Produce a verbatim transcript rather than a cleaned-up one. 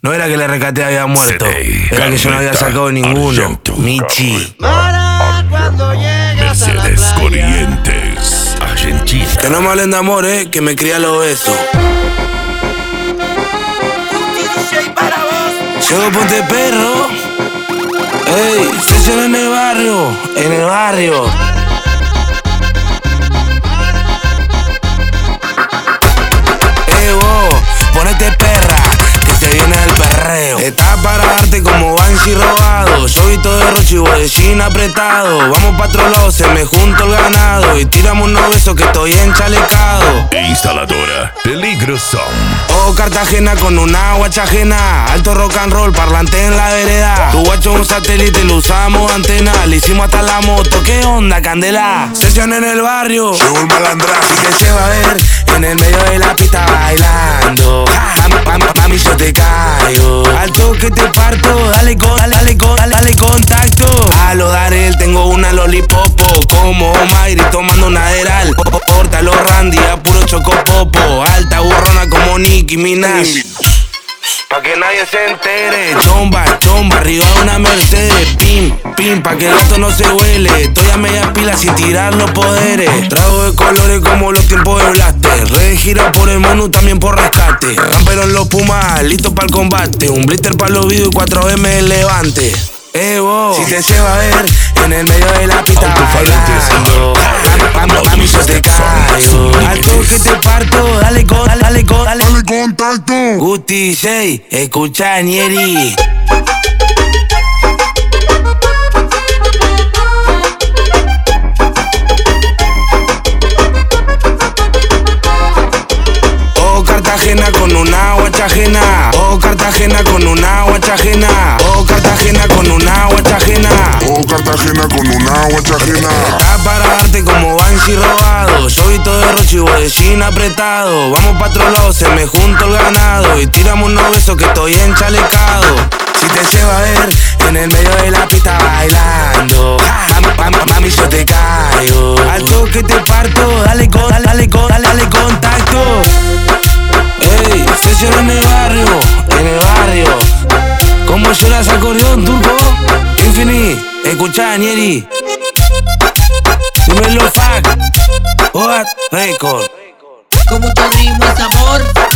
No era que la Recate había muerto, era que yo no había sacado ninguno. Michi. Para cuando llegas a la Mercedes playa. Corrientes, Argentina. Que no me hablen de amor, eh, que me cría los besos. Llego ponte perro. Ey, sesión en el barrio, en el barrio. Ey vos, ponete perra, que te viene el perreo. Estás para darte como Banshee robado. Yo vi todo de Rochi y Bodellín apretado. Vamos pa' otro lado, se me junto el ganado. Y tiramos unos besos que estoy enchalecado. E instaladora Peligroso. Oh, Cartagena con una guacha ajena. Alto rock and roll, parlante en la vereda. Tu guacho es un satélite, lo usamos antena. Le hicimos hasta la moto, ¿qué onda, Candela? Sesión en el barrio, Llegó el malandrazo. y que se va a ver en el medio de la pista bailando. Mami, mami, mami, yo te caigo. Al toque te parto, dale con, dale, dale con, dale, dale contacto. A lo Darel tengo una lolipopo, como Mayri tomando un Aderal. Porta los Randy, a puro chocopopo. Alta burrona como Nicki Minaj. Pa' que nadie se entere, chomba, chomba, arriba de una Mercedes, pim, pim, pa' que el gato no se huele. Estoy a media pila sin tirar los poderes. Trago de colores como los tiempos de Blaster. Red gira por el Monu, también por rescate. Camperon los Pumas, listos para el combate. Un blister para los videos y cuatro M el levante. Eh, vos, si te se va a ver en el medio de la pista bailando. Mami, mami, yo te caigo. Al toque te parto, dale con, dale, dale con, dale. Dale contacto. Gusti seis, escucha Nieri. Oh, Cartagena con una guacha ajena. Oh, Cartagena con una guacha ajena. Oh, Cartagena con una guacha ajena. Oh, Cartagena con una guacha ajena. Está para darte como Banshee robado. Yo vi todo de Rochi y Bodellín apretado. Vamos pa' otro lado, se me junto el ganado. Y tiramos unos besos que estoy enchalecado. Si te se va a ver en el medio de la pista bailando. Mami, mami, mami, yo te caigo. Al toque te parto, dale con, dale, dale con, dale, dale contacto. Ey, sesión en el barrio, en el barrio. ¿Cómo lloras acordeón, turco? Infini, escuchá, Nieri. Dímelo, fuck. What record. Con mucho ritmo es amor.